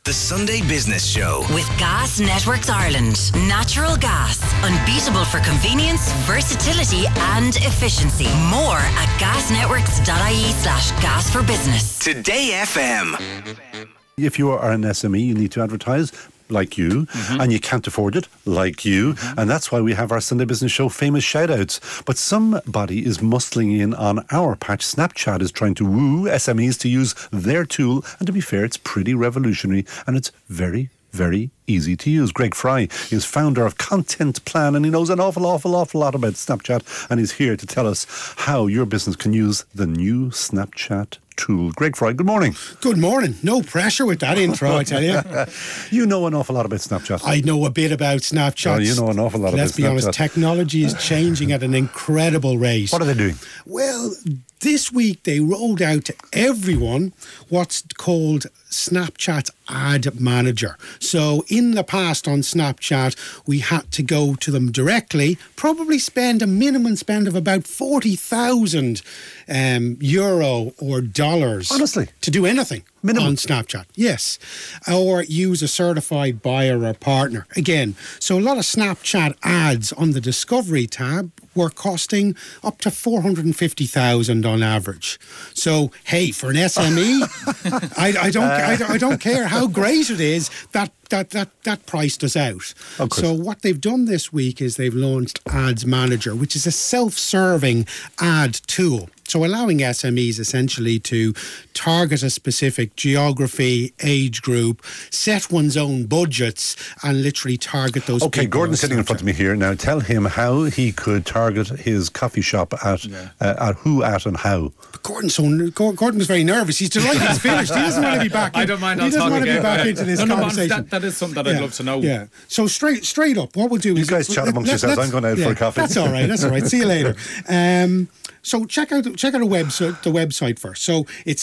The Sunday Business Show. With Gas Networks Ireland. Natural gas. Unbeatable for convenience, versatility and efficiency. More at gasnetworks.ie/gas for business. Today FM. If you are an SME, you need to advertise like you, and you can't afford it like you, and that's why we have our Sunday Business Show famous shout-outs. But somebody is muscling in on our patch. Snapchat is trying to woo SMEs to use their tool, and to be fair, it's pretty revolutionary, and it's very, very easy to use. Greg Fry is founder of Content Plan, and he knows an awful lot about Snapchat, and he's here to tell us how your business can use the new Snapchat tool. Greg Fry, good morning. Good morning. No pressure with that intro, I tell you. You know an awful lot about Snapchat. I know a bit about Snapchat. Oh, you know an awful lot about Snapchat. Let's be honest, technology is changing at an incredible rate. What are they doing? Well, this week they rolled out to everyone what's called Snapchat Ad Manager. So in the past on Snapchat, we had to go to them directly, probably spend a minimum spend of about 40,000 euro or dollars. Honestly? To do anything. Minimum. On Snapchat, yes. Or use a certified buyer or partner. Again, so a lot of Snapchat ads on the Discovery tab were costing up to 450,000 on average. So, hey, for an SME, I don't care how great it is, that priced us out. So what they've done this week is they've launched Ads Manager, which is a self-serving ad tool. So allowing SMEs essentially to target a specific geography, age group, set one's own budgets and literally target those people. Okay, Gordon's sitting in front of me here. Now tell him how he could target his coffee shop at who, at and how. But Gordon was very nervous. He's delighted he's finished. He doesn't want to be back. I don't mind. He doesn't want to be back into this conversation. That is something that I'd love to know. Yeah. So straight up, what we'll do is... You guys chat amongst yourselves. I'm going out for a coffee. That's all right. See you later. So check out the website first. So it's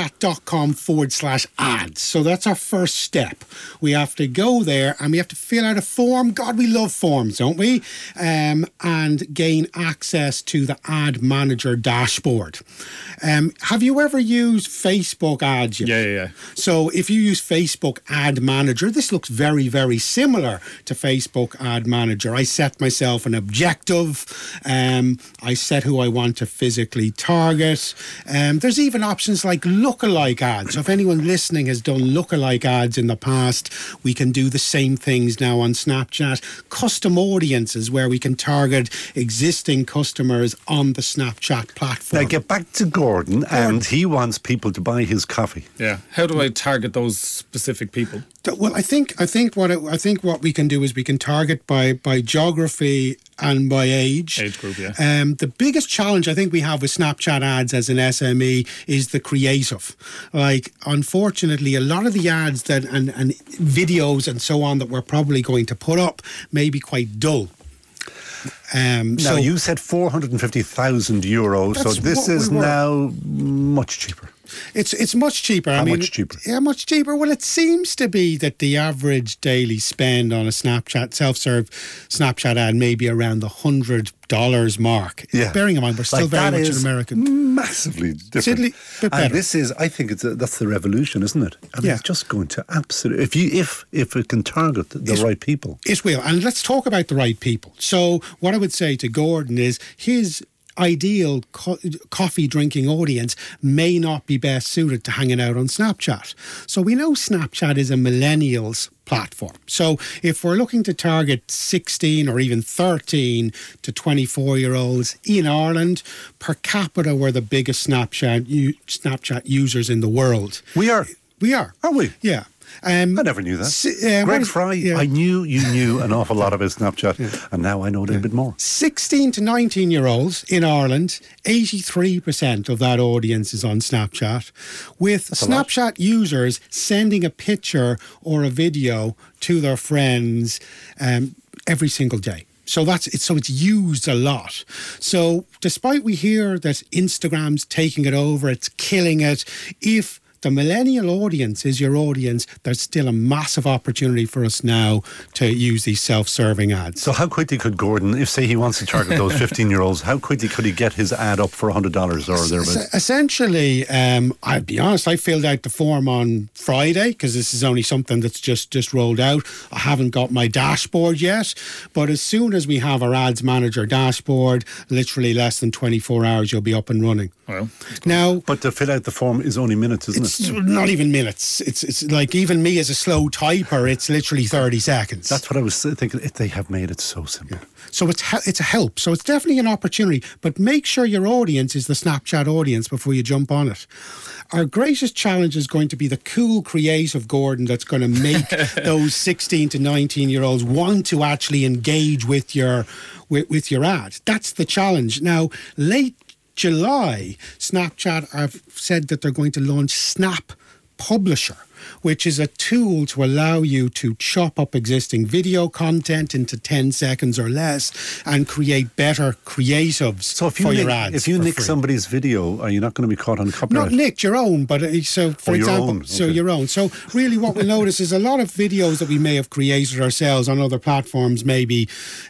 snapchat.com/ads. So that's our first step. We have to go there and we have to fill out a form. God, we love forms, don't we? And gain access to the Ad Manager dashboard. Have you ever used Facebook ads yet? Yeah. So if you use Facebook Ad Manager, this looks very, very similar to Facebook Ad Manager. I set myself an objective. I set who I want to physically target. There's even options like lookalike ads. So if anyone listening has done lookalike ads in the past, we can do the same things now on Snapchat. Custom audiences where we can target existing customers on the Snapchat platform. Now get back to Gordon, and he wants people to buy his coffee. Yeah. How do I target those specific people? Well, I think what we can do is we can target by geography and by age. Age group, yeah. The biggest challenge I think we have with Snapchat ads as an SME is the creative. Like, unfortunately, a lot of the ads that and videos and so on that we're probably going to put up may be quite dull. Now, you said 450,000 euros, so this is now much cheaper. It's much cheaper. Much cheaper? Yeah, much cheaper. Well, it seems to be that the average daily spend on a Snapchat, self-serve Snapchat ad may be around the $100 mark. Yeah. Bearing in mind, we're still very much an American. Massively different. And this is, I think that's the revolution, isn't it? I mean, it's just going to absolutely, if it can target the right people. It will. And let's talk about the right people. So what I would say to Gordon is his ideal coffee drinking audience may not be best suited to hanging out on Snapchat. So we know Snapchat is a millennials platform. So if we're looking to target 16 or even 13 to 24-year-olds in Ireland, per capita we're the biggest Snapchat users in the world. We are. Are we? Yeah. I never knew that. Greg Fry, I knew you knew an awful lot about Snapchat, and now I know a little bit more. 16 to 19-year-olds in Ireland, 83% of that audience is on Snapchat, with Snapchat users sending a picture or a video to their friends every single day. So it's used a lot. So despite we hear that Instagram's taking it over, it's killing it, if the millennial audience is your audience. There's still a massive opportunity for us now to use these self-serving ads. So how quickly could Gordon, if say he wants to target those 15-year-olds, how quickly could he get his ad up for $100 or thereabouts? Essentially, I'll be honest, I filled out the form on Friday because this is only something that's just rolled out. I haven't got my dashboard yet, but as soon as we have our ads manager dashboard, literally less than 24 hours, you'll be up and running. Well, now, but to fill out the form is only minutes, isn't it's it? not even minutes. It's like, even me as a slow typer, it's literally 30 seconds. That's what I was thinking. They have made it so simple. Yeah. So it's a help. So it's definitely an opportunity, but make sure your audience is the Snapchat audience before you jump on it. Our greatest challenge is going to be the cool, creative Gordon that's going to make those 16 to 19-year-olds want to actually engage with your ad. That's the challenge. Now, late July, Snapchat have said that they're going to launch Snap Publisher, which is a tool to allow you to chop up existing video content into 10 seconds or less and create better creatives for your ads. If you nick free. Somebody's video, are you not going to be caught on copyright? Not nicked, your own, but so for example, own. so Okay. your own. So really what we'll notice is a lot of videos that we may have created ourselves on other platforms, maybe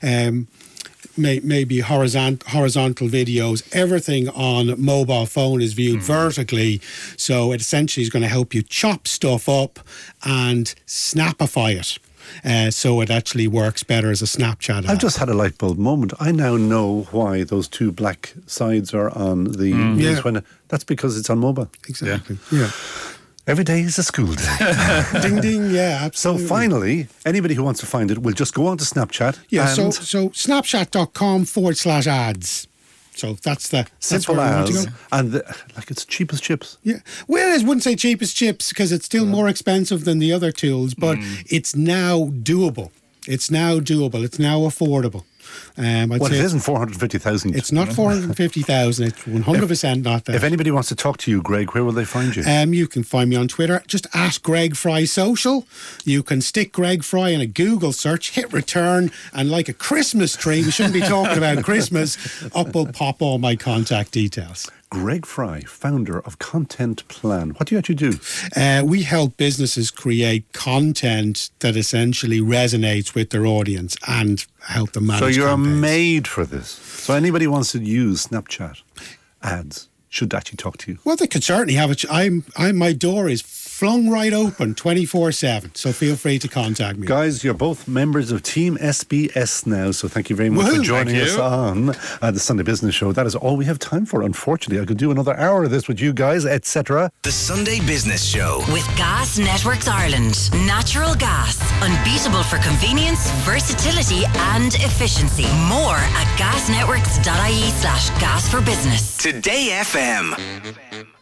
horizontal videos. Everything on mobile phone is viewed vertically, so it essentially is going to help you chop stuff up and snapify it. So it actually works better as a Snapchat ad. I've just had a light bulb moment. I now know why those two black sides are on the news. Yeah. That's because it's on mobile. Exactly. Yeah. Every day is a school day. Ding ding. Yeah. So Absolutely. finally, anybody who wants to find it will just go on to Snapchat. Yeah, and so snapchat.com/ads. So that's simple where we want to as, go. and like it's cheap as chips. Yeah. Well, I wouldn't say cheap as chips because it's still more expensive than the other tools, but it's now doable. It's now doable. It's now affordable. I'd Well, say it isn't 450,000. it's not 450,000. It's 100% not that. If anybody wants to talk to you, Greg, where will they find you? You can find me on Twitter, just at Greg Fry Social. You can stick Greg Fry in a Google search, hit return, and like a Christmas tree, we shouldn't be talking about Christmas, up will pop all my contact details. Greg Fry, founder of Content Plan. What do you actually do? We help businesses create content that essentially resonates with their audience and help them manage So you're campaigns. made for this. So anybody wants to use Snapchat ads should actually talk to you. Well, they could certainly have it. My door is flung right open 24/7, so feel free to contact me. Guys, you're both members of Team SBS now, so thank you very much for Woohoo. joining Thank us you. on the Sunday Business Show. That is all we have time for, unfortunately. I could do another hour of this with you guys, etc. The Sunday Business Show. With Gas Networks Ireland. Natural gas. Unbeatable for convenience, versatility and efficiency. More at gasnetworks.ie/gas for business. Today FM.